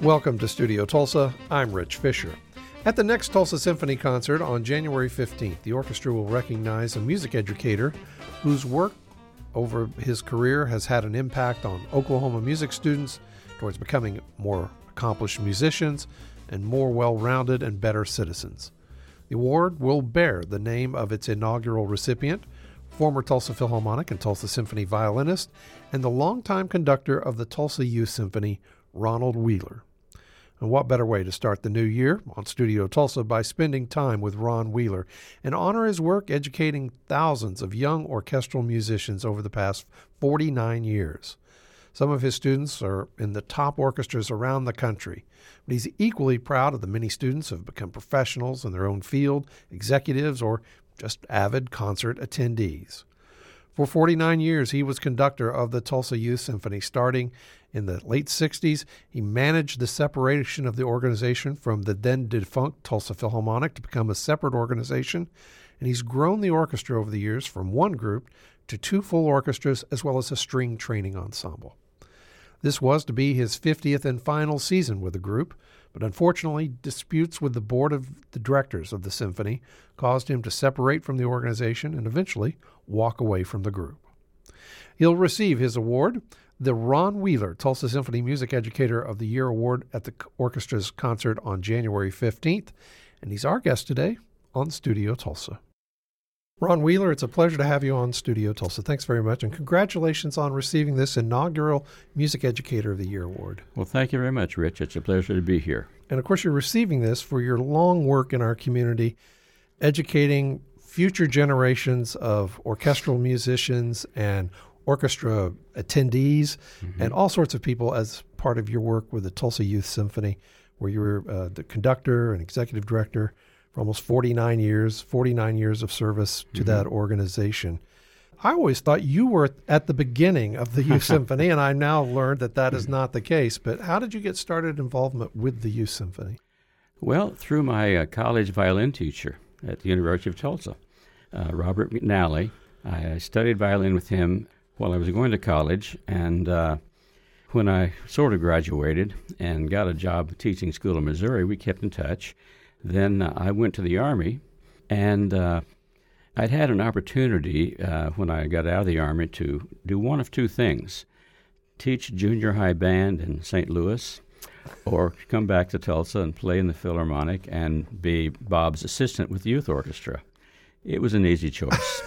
Welcome to Studio Tulsa. I'm Rich Fisher. At the next Tulsa Symphony concert on January 15th, the orchestra will recognize a music educator whose work over his career has had an impact on Oklahoma music students towards becoming more accomplished musicians and more well-rounded and better citizens. The award will bear the name of its inaugural recipient, former Tulsa Philharmonic and Tulsa Symphony violinist, and the longtime conductor of the Tulsa Youth Symphony, Ronald Wheeler. And what better way to start the new year on Studio Tulsa by spending time with Ron Wheeler and honor his work educating thousands of young orchestral musicians over the past 49 years. Some of his students are in the top orchestras around the country, but he's equally proud of the many students who have become professionals in their own field, executives, or just avid concert attendees. For 49 years, he was conductor of the Tulsa Youth Symphony. Starting in the late 60s, he managed the separation of the organization from the then-defunct Tulsa Philharmonic to become a separate organization, and he's grown the orchestra over the years from one group to two full orchestras as well as a string training ensemble. This was to be his 50th and final season with the group, but unfortunately, disputes with the board of the directors of the symphony caused him to separate from the organization and eventually walk away from the group. He'll receive his award, the Ron Wheeler Tulsa Symphony Music Educator of the Year Award, at the orchestra's concert on January 15th, and he's our guest today on Studio Tulsa. Ron Wheeler, it's a pleasure to have you on Studio Tulsa. Thanks very much, and congratulations on receiving this inaugural Music Educator of the Year Award. Well, thank you very much, Rich. It's a pleasure to be here. And of course, you're receiving this for your long work in our community, educating future generations of orchestral musicians and orchestra attendees and all sorts of people as part of your work with the Tulsa Youth Symphony, where you were the conductor and executive director for almost 49 years of service to that organization. I always thought you were at the beginning of the Youth Symphony, and I now learned that that is not the case. But how did you get started involvement with the Youth Symphony? Well, through my college violin teacher at the University of Tulsa, Robert McNally. I studied violin with him while I was going to college, and when I sort of graduated and got a job teaching school in Missouri, we kept in touch. Then I went to the Army, and I'd had an opportunity when I got out of the Army to do one of two things: teach junior high band in St. Louis, or come back to Tulsa and play in the Philharmonic and be Bob's assistant with the youth orchestra. It was an easy choice.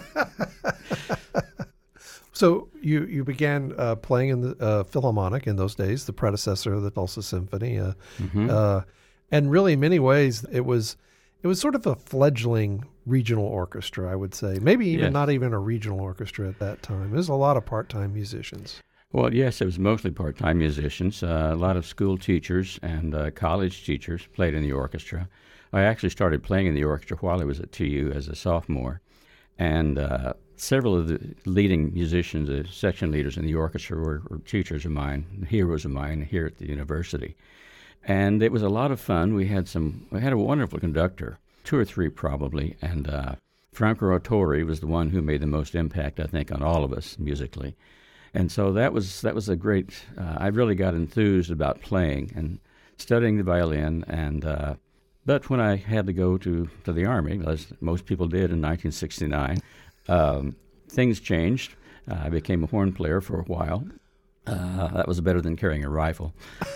So you began playing in the Philharmonic in those days, the predecessor of the Tulsa Symphony, and really in many ways it was sort of a fledgling regional orchestra, I would say. Maybe even not even a regional orchestra at that time. There's a lot of part-time musicians. Well, yes, it was mostly part-time musicians. A lot of school teachers and college teachers played in the orchestra. I actually started playing in the orchestra while I was at TU as a sophomore, and several of the leading musicians, section leaders in the orchestra were teachers of mine, heroes of mine here at the university. And it was a lot of fun. We had a wonderful conductor, two or three probably, and Franco Autori was the one who made the most impact, I think, on all of us musically. And so that was a great, I really got enthused about playing and studying the violin. And but when I had to go to the Army, as most people did in 1969, things changed. I became a horn player for a while. That was better than carrying a rifle.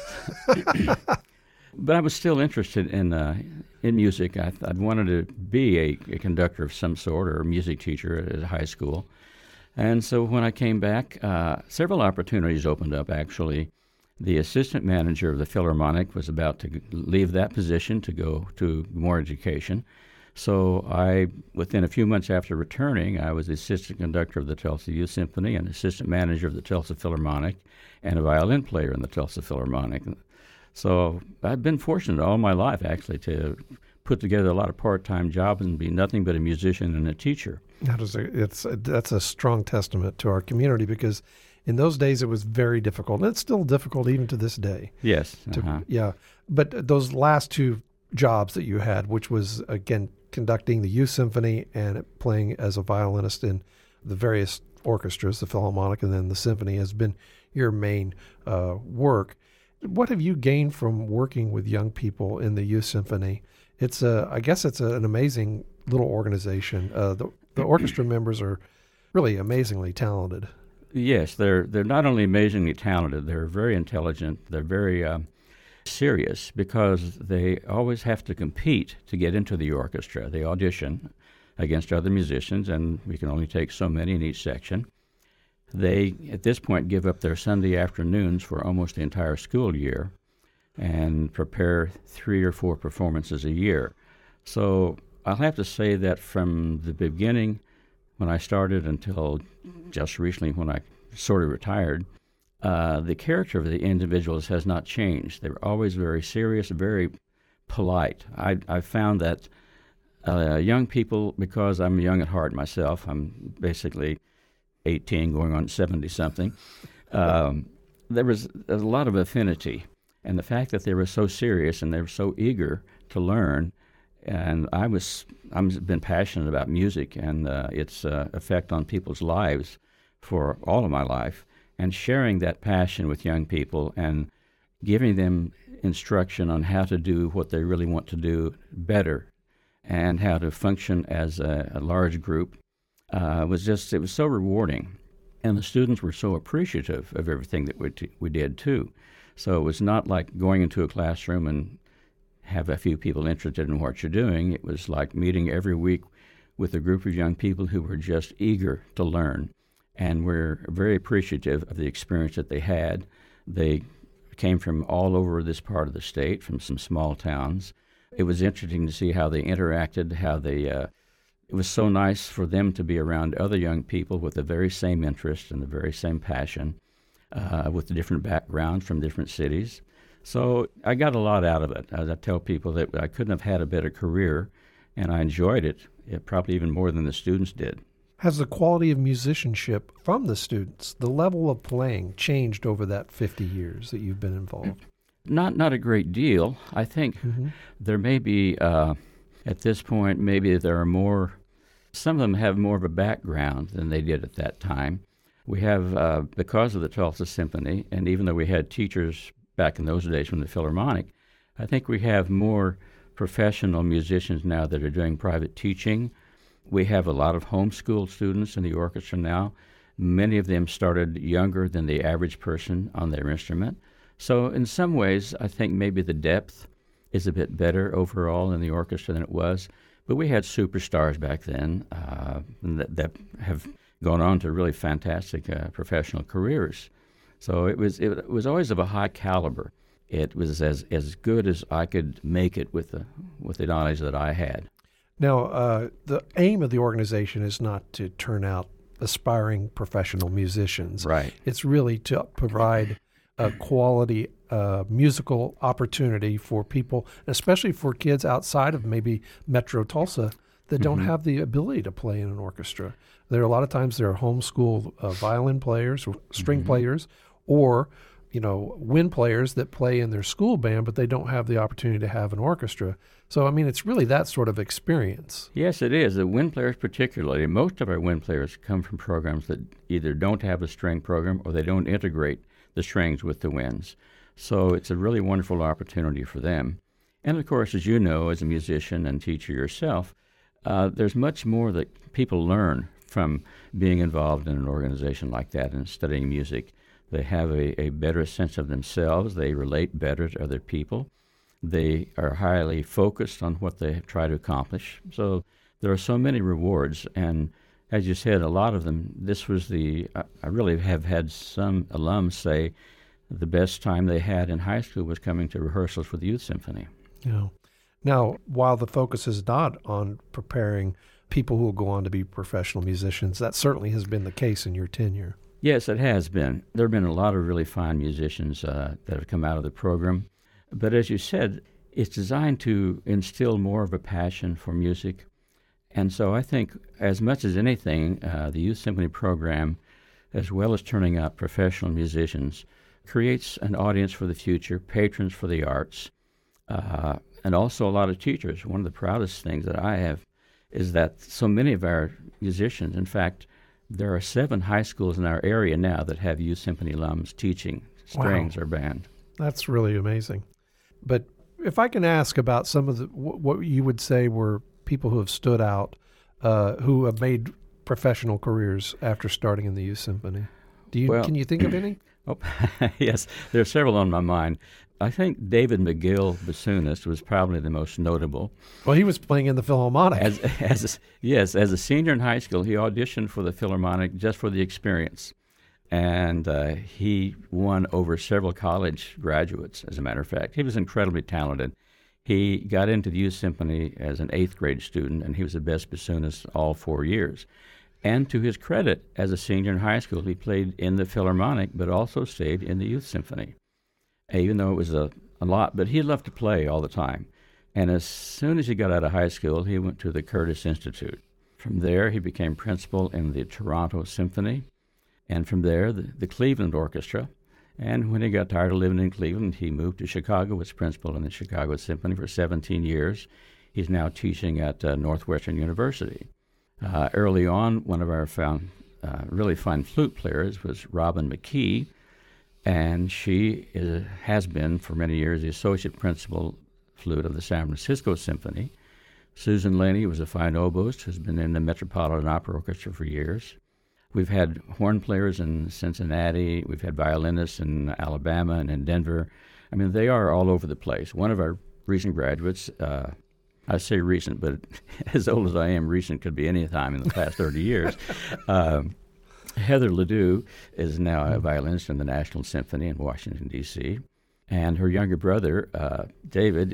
But I was still interested in music. I'd wanted to be a conductor of some sort or a music teacher at a high school. And so when I came back, several opportunities opened up, actually. The assistant manager of the Philharmonic was about to leave that position to go to more education. So within a few months after returning, I was the assistant conductor of the Tulsa Youth Symphony and assistant manager of the Tulsa Philharmonic and a violin player in the Tulsa Philharmonic. So I've been fortunate all my life, actually, to put together a lot of part-time jobs and be nothing but a musician and a teacher. That's a strong testament to our community, because in those days it was very difficult, and it's still difficult even to this day. Yes. But those last two jobs that you had, which was, again, conducting the Youth Symphony and playing as a violinist in the various orchestras, the Philharmonic and then the Symphony, has been your main work. What have you gained from working with young people in the Youth Symphony? I guess it's an amazing little organization. The orchestra members are really amazingly talented. Yes, they're not only amazingly talented, they're very intelligent. They're very serious because they always have to compete to get into the orchestra. They audition against other musicians, and we can only take so many in each section. They, at this point, give up their Sunday afternoons for almost the entire school year and prepare 3 or 4 performances a year. So I'll have to say that from the beginning, when I started until just recently when I sort of retired, the character of the individuals has not changed. They were always very serious, very polite. I found that young people, because I'm young at heart myself, I'm basically 18 going on 70-something, there was a lot of affinity. And the fact that they were so serious and they were so eager to learn, and I've been passionate about music and its effect on people's lives for all of my life, and sharing that passion with young people and giving them instruction on how to do what they really want to do better and how to function as a large group it was so rewarding. And the students were so appreciative of everything that we did too. So it was not like going into a classroom and have a few people interested in what you're doing. It was like meeting every week with a group of young people who were just eager to learn and were very appreciative of the experience that they had. They came from all over this part of the state, from some small towns. It was interesting to see how they interacted, it was so nice for them to be around other young people with the very same interest and the very same passion, with different backgrounds from different cities. So I got a lot out of it. As I tell people that I couldn't have had a better career, and I enjoyed it probably even more than the students did. Has the quality of musicianship from the students, the level of playing, changed over that 50 years that you've been involved? Not a great deal. I think there may be, at this point, maybe there are more, some of them have more of a background than they did at that time. We have, because of the Tulsa Symphony, and even though we had teachers back in those days from the Philharmonic, I think we have more professional musicians now that are doing private teaching. We have a lot of homeschool students in the orchestra now. Many of them started younger than the average person on their instrument. So in some ways, I think maybe the depth is a bit better overall in the orchestra than it was. But we had superstars back then that have gone on to really fantastic professional careers. So it was always of a high caliber. It was as good as I could make it with the knowledge that I had. Now, the aim of the organization is not to turn out aspiring professional musicians. Right. It's really to provide a quality musical opportunity for people, especially for kids outside of maybe Metro Tulsa that don't have the ability to play in an orchestra. There are a lot of times there are homeschool violin players, or string players, or wind players that play in their school band, but they don't have the opportunity to have an orchestra. So, I mean, it's really that sort of experience. Yes, it is. The wind players particularly. Most of our wind players come from programs that either don't have a string program or they don't integrate the strings with the winds. So it's a really wonderful opportunity for them. And, of course, as you know, as a musician and teacher yourself, there's much more that people learn from being involved in an organization like that and studying music. They have a better sense of themselves. They relate better to other people. They are highly focused on what they try to accomplish. So there are so many rewards. And as you said, a lot of them, I really have had some alums say the best time they had in high school was coming to rehearsals for the Youth Symphony. Yeah. Now, while the focus is not on preparing people who will go on to be professional musicians, that certainly has been the case in your tenure. Yes, it has been. There have been a lot of really fine musicians that have come out of the program. But as you said, it's designed to instill more of a passion for music. And so I think as much as anything, the Youth Symphony program, as well as turning out professional musicians, creates an audience for the future, patrons for the arts, and also a lot of teachers. One of the proudest things that I have is that so many of our musicians, in fact, there are 7 high schools in our area now that have Youth Symphony alums teaching strings or band. That's really amazing. But if I can ask about some of the what you would say were people who have stood out, who have made professional careers after starting in the youth symphony. Can you think of any? Oh, yes, there are several on my mind. I think David McGill, bassoonist, was probably the most notable. Well, he was playing in the Philharmonic. As a senior in high school, he auditioned for the Philharmonic just for the experience. And he won over several college graduates, as a matter of fact. He was incredibly talented. He got into the youth symphony as an 8th grade student, and he was the best bassoonist all 4 years. And to his credit, as a senior in high school, he played in the Philharmonic, but also stayed in the youth symphony, even though it was a lot. But he loved to play all the time. And as soon as he got out of high school, he went to the Curtis Institute. From there, he became principal in the Toronto Symphony, and from there, the Cleveland Orchestra. And when he got tired of living in Cleveland, he moved to Chicago, was principal in the Chicago Symphony for 17 years. He's now teaching at Northwestern University. Early on, one of our really fine flute players was Robin McKee, and she has been for many years the associate principal flute of the San Francisco Symphony. Susan Laney was a fine oboist who's been in the Metropolitan Opera Orchestra for years. We've had horn players in Cincinnati. We've had violinists in Alabama and in Denver. I mean, they are all over the place. One of our recent graduates, I say recent, but as old as I am, recent could be any time in the past 30 years. Heather Ledoux is now a violinist in the National Symphony in Washington, D.C., and her younger brother, David,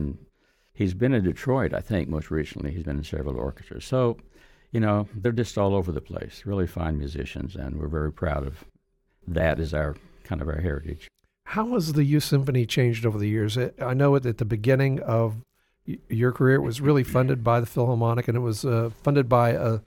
he's been in Detroit, I think, most recently. He's been in several orchestras. So, they're just all over the place, really fine musicians, and we're very proud of that as our heritage. How has the youth symphony changed over the years? I know at the beginning of your career, it was really funded by the Philharmonic, and it was funded by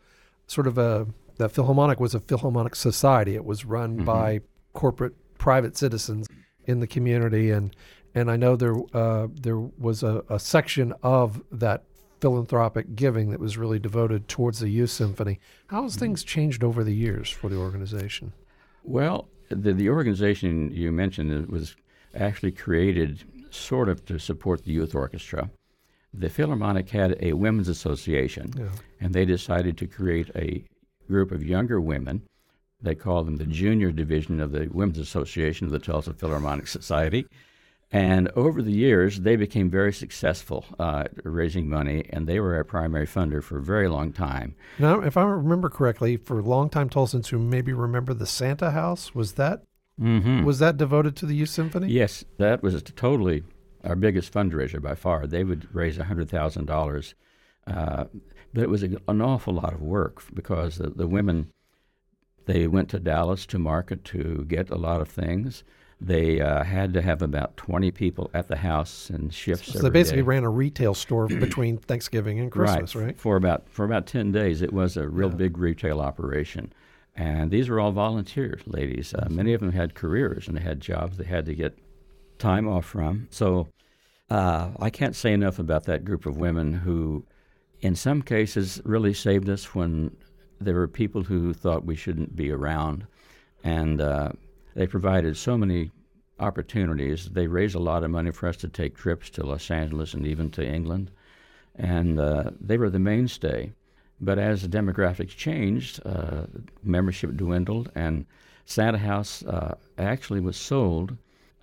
the Philharmonic was a Philharmonic society. It was run by corporate private citizens in the community, and I know there was a section of that philanthropic giving that was really devoted towards the youth symphony. How has things changed over the years for the organization? Well, the organization you mentioned was actually created sort of to support the youth orchestra. The Philharmonic had a women's association, and they decided to create a group of younger women. They called them the junior division of the Women's Association of the Tulsa Philharmonic Society. And over the years, they became very successful raising money, and they were our primary funder for a very long time. Now, if I remember correctly, for longtime Tulsans who maybe remember the Santa House, was that devoted to the youth symphony? Yes, that was totally our biggest fundraiser by far. They would raise $100,000, but it was an awful lot of work because the women, they went to Dallas to market to get a lot of things. They had to have about 20 people at the house and shifts every day. So they basically ran a retail store between Thanksgiving and Christmas, right? For about 10 days, it was a real big retail operation. And these were all volunteers, ladies. Many of them had careers, and they had jobs they had to get time off from. So I can't say enough about that group of women who, in some cases, really saved us when there were people who thought we shouldn't be around. And they provided so many opportunities. They raised a lot of money for us to take trips to Los Angeles and even to England. And they were the mainstay. But as the demographics changed, membership dwindled, and Santa House actually was sold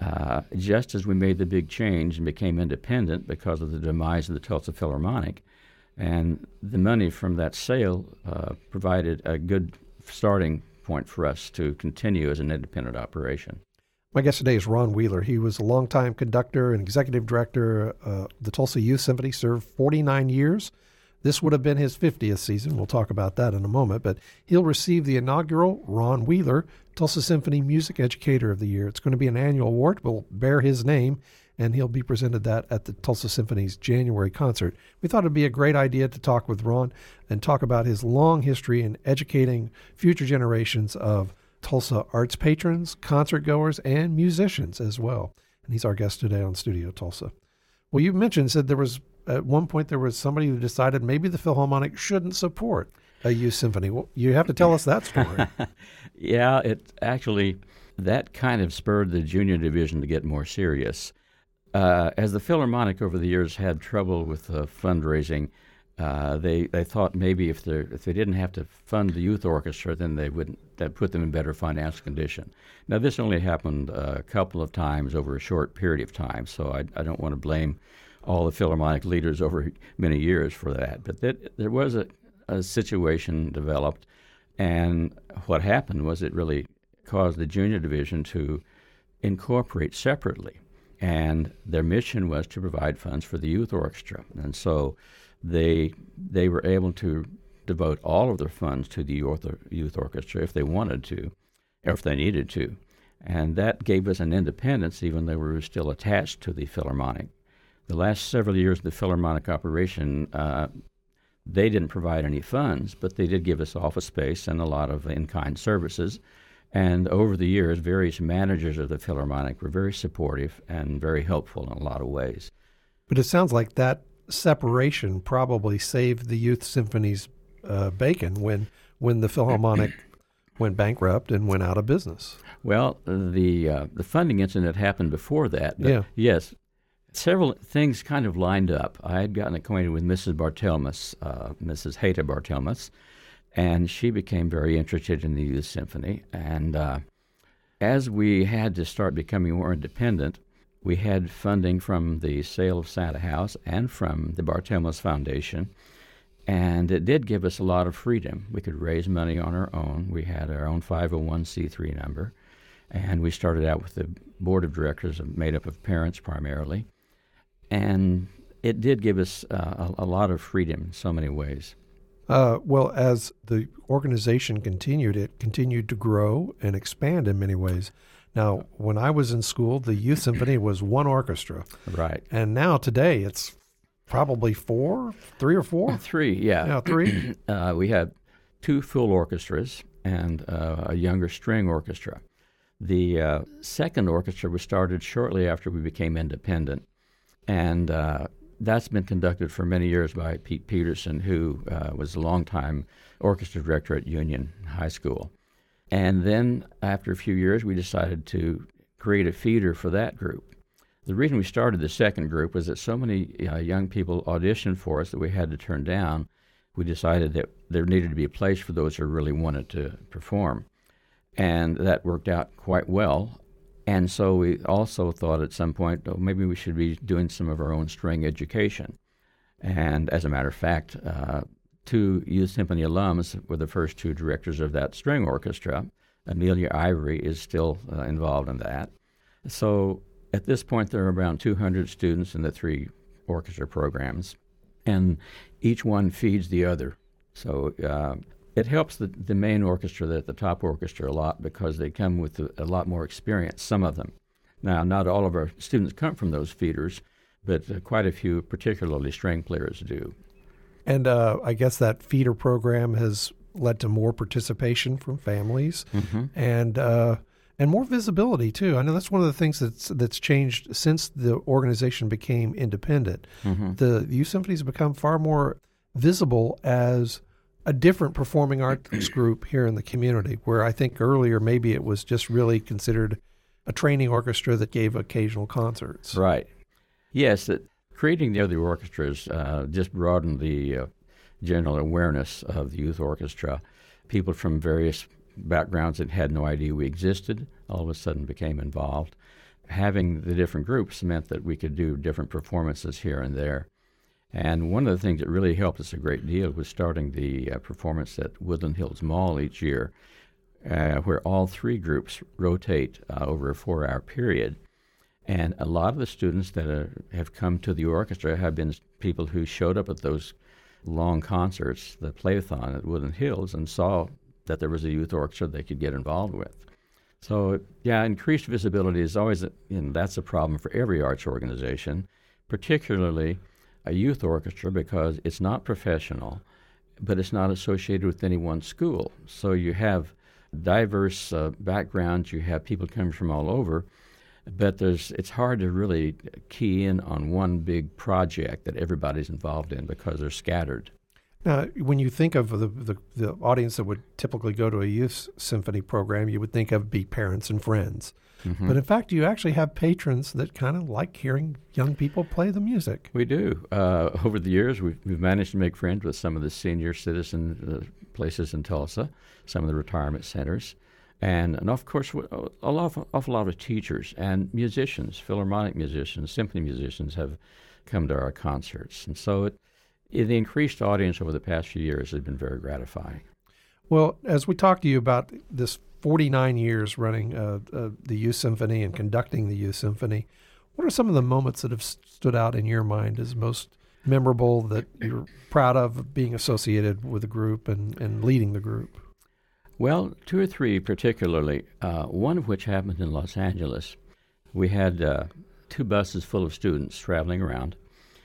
just as we made the big change and became independent because of the demise of the Tulsa Philharmonic. And the money from that sale provided a good starting point for us to continue as an independent operation. My guest today is Ron Wheeler. He was a longtime conductor and executive director of the Tulsa Youth Symphony, served 49 years. This would have been his 50th season. We'll talk about that in a moment, but he'll receive the inaugural Ron Wheeler Tulsa Symphony Music Educator of the Year. It's going to be an annual award, will bear his name, and he'll be presented that at the Tulsa Symphony's January concert. We thought it'd be a great idea to talk with Ron and talk about his long history in educating future generations of Tulsa arts patrons, concert goers, and musicians as well. And he's our guest today on Studio Tulsa. Well, you said there was, at one point, there was somebody who decided maybe the Philharmonic shouldn't support a youth symphony. Well, you have to tell us that story. Yeah, it actually, that kind of spurred the junior division to get more serious. As the Philharmonic over the years had trouble with fundraising, they thought maybe if they didn't have to fund the youth orchestra, then that put them in better financial condition. Now, this only happened a couple of times over a short period of time, so I don't want to blame all the Philharmonic leaders over many years for that. But there was a situation developed, and what happened was it really caused the junior division to incorporate separately. And their mission was to provide funds for the youth orchestra. And so they were able to devote all of their funds to the youth orchestra if they wanted to, or if they needed to. And that gave us an independence, even though we were still attached to the Philharmonic. The last several years of the Philharmonic operation, they didn't provide any funds, but they did give us office space and a lot of in-kind services. And over the years, various managers of the Philharmonic were very supportive and very helpful in a lot of ways. But it sounds like that separation probably saved the Youth Symphony's bacon when the Philharmonic went bankrupt and went out of business. Well, the funding incident happened before that. Yeah. Yes. Several things kind of lined up. I had gotten acquainted with Mrs. Barthelmess, Mrs. Heta Barthelmess, and she became very interested in the Youth Symphony. And as we had to start becoming more independent, we had funding from the sale of Santa House and from the Barthelmess Foundation, and it did give us a lot of freedom. We could raise money on our own. We had our own 501c3 number, and we started out with the board of directors made up of parents primarily. And it did give us a lot of freedom in so many ways. Well, as the organization continued, it continued to grow and expand in many ways. Now, when I was in school, the Youth Symphony was one orchestra. Right. And now today it's probably three or four? Three, yeah. Yeah, three. We have two full orchestras and a younger string orchestra. The second orchestra was started shortly after we became independent. And that's been conducted for many years by Pete Peterson, who was a longtime orchestra director at Union High School. And then after a few years, we decided to create a feeder for that group. The reason we started the second group was that so many young people auditioned for us that we had to turn down. We decided that there needed to be a place for those who really wanted to perform. And that worked out quite well. And so we also thought at some point, maybe we should be doing some of our own string education. And as a matter of fact, two Youth Symphony alums were the first two directors of that string orchestra. Amelia Ivory is still involved in that. So at this point, there are around 200 students in the three orchestra programs, and each one feeds the other. So it helps the main orchestra, the top orchestra, a lot because they come with a lot more experience, some of them. Now, not all of our students come from those feeders, but quite a few, particularly string players, do. And I guess that feeder program has led to more participation from families and more visibility, too. I know that's one of the things that's changed since the organization became independent. The Youth Symphony has become far more visible as a different performing arts group here in the community, where I think earlier maybe it was just really considered a training orchestra that gave occasional concerts. Right. Yes, creating the other orchestras just broadened the general awareness of the youth orchestra. People from various backgrounds that had no idea we existed all of a sudden became involved. Having the different groups meant that we could do different performances here and there. And one of the things that really helped us a great deal was starting the performance at Woodland Hills Mall each year, where all three groups rotate over a 4-hour period. And a lot of the students that have come to the orchestra have been people who showed up at those long concerts, the play-a-thon at Woodland Hills, and saw that there was a youth orchestra they could get involved with. So, yeah, increased visibility is always, that's a problem for every arts organization, particularly a youth orchestra, because it's not professional, but it's not associated with any one school. So you have diverse backgrounds, you have people coming from all over, but it's hard to really key in on one big project that everybody's involved in because they're scattered. Now, when you think of the audience that would typically go to a youth symphony program, you would think of be parents and friends. Mm-hmm. But in fact, you actually have patrons that kind of like hearing young people play the music. We do. Over the years, we've managed to make friends with some of the senior citizen places in Tulsa, some of the retirement centers, and of course, awful lot of teachers and musicians, philharmonic musicians, symphony musicians have come to our concerts. And so the increased audience over the past few years has been very gratifying. Well, as we talk to you about this 49 years running the Youth Symphony and conducting the Youth Symphony, what are some of the moments that have stood out in your mind as most memorable that you're proud of being associated with the group and leading the group? Well, two or three particularly, one of which happened in Los Angeles. We had 2 buses full of students traveling around.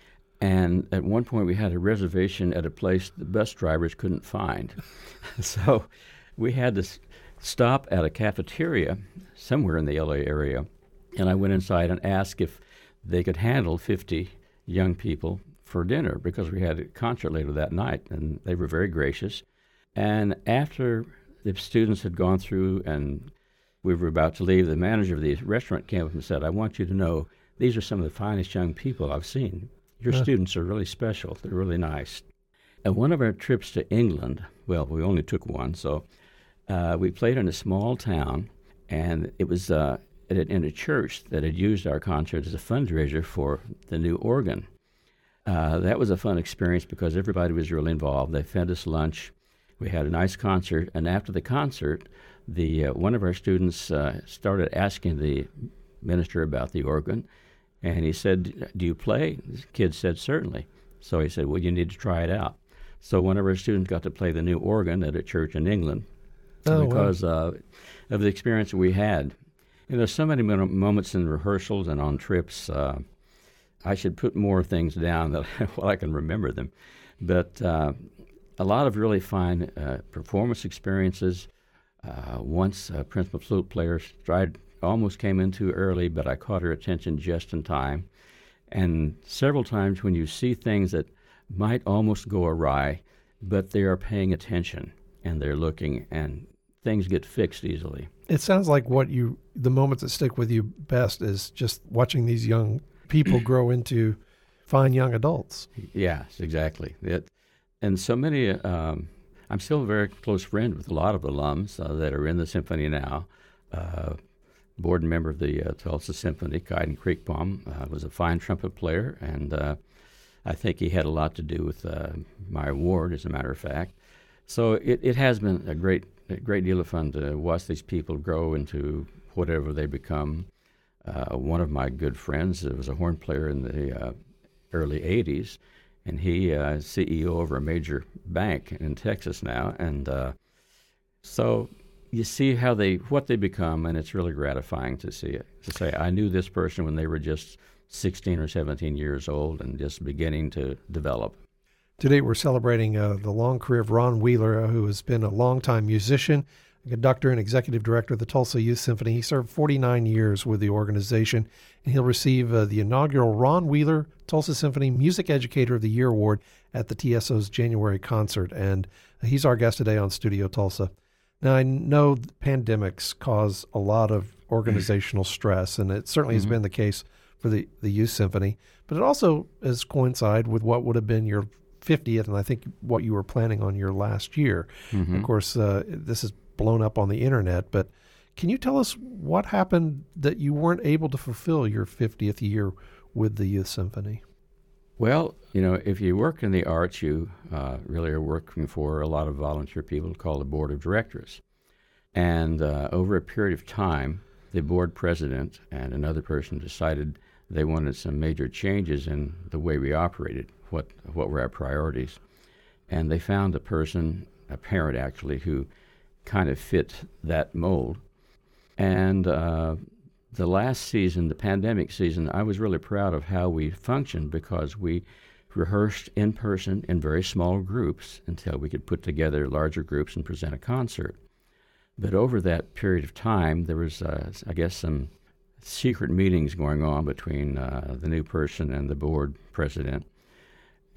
And at one point, we had a reservation at a place the bus drivers couldn't find. So we had to stop at a cafeteria somewhere in the LA area. And I went inside and asked if they could handle 50 young people for dinner because we had a concert later that night. And they were very gracious. And after the students had gone through and we were about to leave, the manager of the restaurant came up and said, "I want you to know these are some of the finest young people I've seen. Your students are really special. They're really nice." At one of our trips to England, well, we only took one, so we played in a small town, and it was in a church that had used our concert as a fundraiser for the new organ. That was a fun experience because everybody was really involved. They fed us lunch. We had a nice concert, and after the concert, one of our students started asking the minister about the organ. And he said, "Do you play?" The kid said, "Certainly." So he said, "Well, you need to try it out." So one of our students got to play the new organ at a church in England because of the experience we had. And there's so many moments in rehearsals and on trips. I should put more things down that I can remember them. But a lot of really fine performance experiences. Once a principal flute player almost came in too early, but I caught her attention just in time. And several times when you see things that might almost go awry, but they are paying attention and they're looking, and things get fixed easily. It sounds like the moments that stick with you best is just watching these young people grow into fine young adults. Yes, exactly. And so many, I'm still a very close friend with a lot of alums that are in the symphony now. Board member of the Tulsa Symphony, Kaiden Kriegbaum, was a fine trumpet player, and I think he had a lot to do with my award, as a matter of fact. So it has been a great deal of fun to watch these people grow into whatever they become. One of my good friends was a horn player in the early 80s, and he is CEO over a major bank in Texas now, and so you see what they become, and it's really gratifying to see it. To say, I knew this person when they were just 16 or 17 years old and just beginning to develop. Today we're celebrating the long career of Ron Wheeler, who has been a longtime musician, conductor, and executive director of the Tulsa Youth Symphony. He served 49 years with the organization, and he'll receive the inaugural Ron Wheeler Tulsa Symphony Music Educator of the Year Award at the TSO's January concert. And he's our guest today on Studio Tulsa. Now, I know pandemics cause a lot of organizational stress, and it certainly has been the case for the Youth Symphony, but it also has coincided with what would have been your 50th, and I think what you were planning on your last year. Of course, this is blown up on the internet, but can you tell us what happened that you weren't able to fulfill your 50th year with the Youth Symphony? Well, if you work in the arts, you really are working for a lot of volunteer people called the board of directors. And over a period of time, the board president and another person decided they wanted some major changes in the way we operated, what were our priorities. And they found a parent actually, who kind of fit that mold. And the last season, the pandemic season, I was really proud of how we functioned because we rehearsed in person in very small groups until we could put together larger groups and present a concert. But over that period of time, there was, I guess, some secret meetings going on between the new person and the board president.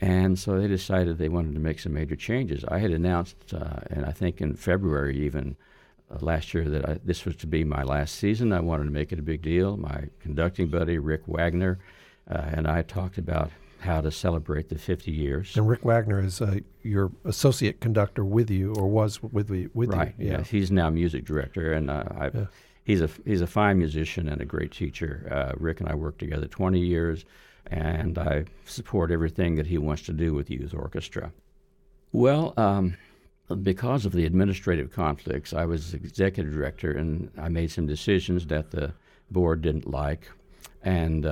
And so they decided they wanted to make some major changes. I had announced, and I think in February even last year, that this was to be my last season. I wanted to make it a big deal. My conducting buddy, Rick Wagner, and I talked about how to celebrate the 50 years. And Rick Wagner is your associate conductor with you, or was with you. Right, you. Yeah. He's now music director, and he's a fine musician and a great teacher. Rick and I worked together 20 years, and I support everything that he wants to do with youth orchestra. Well, because of the administrative conflicts, I was executive director, and I made some decisions that the board didn't like, and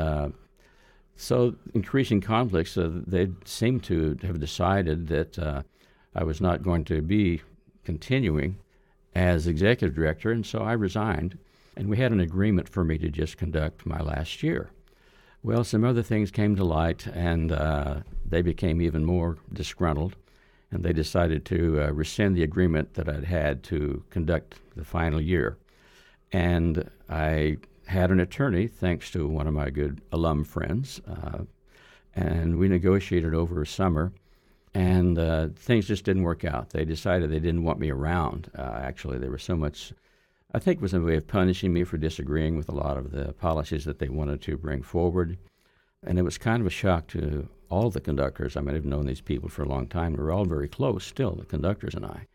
so increasing conflicts, they seemed to have decided that I was not going to be continuing as executive director, and so I resigned, and we had an agreement for me to just conduct my last year. Well, some other things came to light, and they became even more disgruntled, and they decided to rescind the agreement that I'd had to conduct the final year. And I had an attorney, thanks to one of my good alum friends, and we negotiated over a summer, and things just didn't work out. They decided they didn't want me around. Actually, there was so much, I think it was a way of punishing me for disagreeing with a lot of the policies that they wanted to bring forward. And it was kind of a shock to all the conductors. I mean, I've known these people for a long time. We're all very close still, the conductors and I.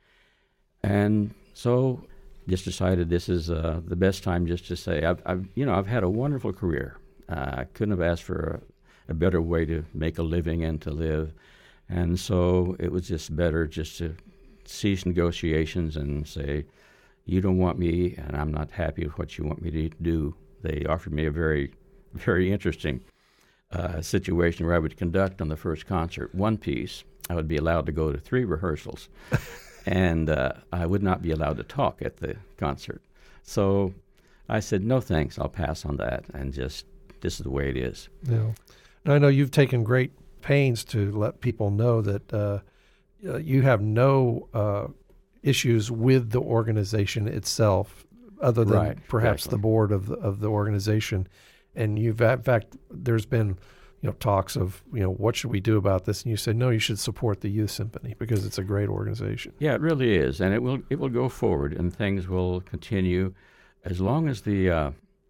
And so just decided this is the best time just to say, I've had a wonderful career. I couldn't have asked for a better way to make a living and to live. And so it was just better just to cease negotiations and say, you don't want me, and I'm not happy with what you want me to do. They offered me a very, very interesting situation where I would conduct on the first concert one piece. I would be allowed to go to 3 rehearsals. And I would not be allowed to talk at the concert. So I said, no thanks, I'll pass on that, and just, this is the way it is. Yeah. And I know you've taken great pains to let people know that you have no issues with the organization itself, other than perhaps the board of the organization. And you've, in fact, there's been talks of, what should we do about this? And you said, no, you should support the Youth Symphony because it's a great organization. Yeah, it really is. And it will go forward, and things will continue as long as the,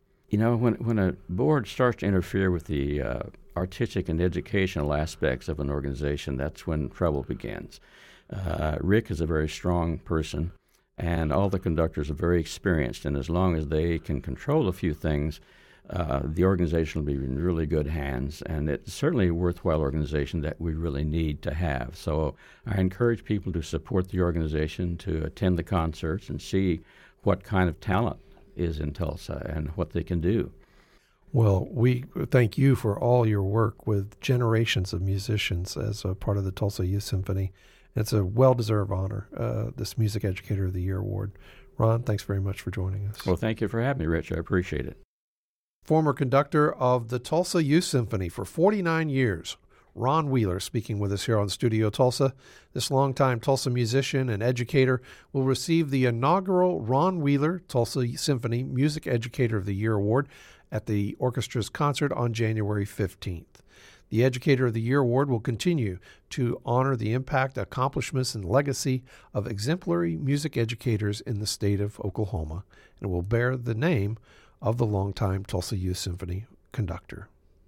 when a board starts to interfere with the artistic and educational aspects of an organization, that's when trouble begins. Rick is a very strong person, and all the conductors are very experienced. And as long as they can control a few things, the organization will be in really good hands, and it's certainly a worthwhile organization that we really need to have. So I encourage people to support the organization, to attend the concerts and see what kind of talent is in Tulsa and what they can do. Well, we thank you for all your work with generations of musicians as a part of the Tulsa Youth Symphony. It's a well-deserved honor, this Music Educator of the Year award. Ron, thanks very much for joining us. Well, thank you for having me, Rich. I appreciate it. Former conductor of the Tulsa Youth Symphony for 49 years, Ron Wheeler, speaking with us here on Studio Tulsa. This longtime Tulsa musician and educator will receive the inaugural Ron Wheeler Tulsa Symphony Music Educator of the Year award at the orchestra's concert on January 15th. The Educator of the Year award will continue to honor the impact, accomplishments, and legacy of exemplary music educators in the state of Oklahoma, and will bear the name of the longtime Tulsa Youth Symphony conductor.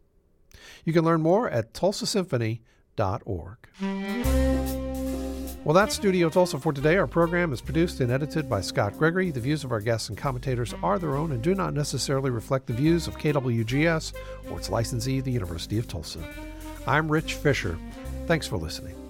You can learn more at tulsasymphony.org. Well, that's Studio Tulsa for today. Our program is produced and edited by Scott Gregory. The views of our guests and commentators are their own and do not necessarily reflect the views of KWGS or its licensee, the University of Tulsa. I'm Rich Fisher. Thanks for listening.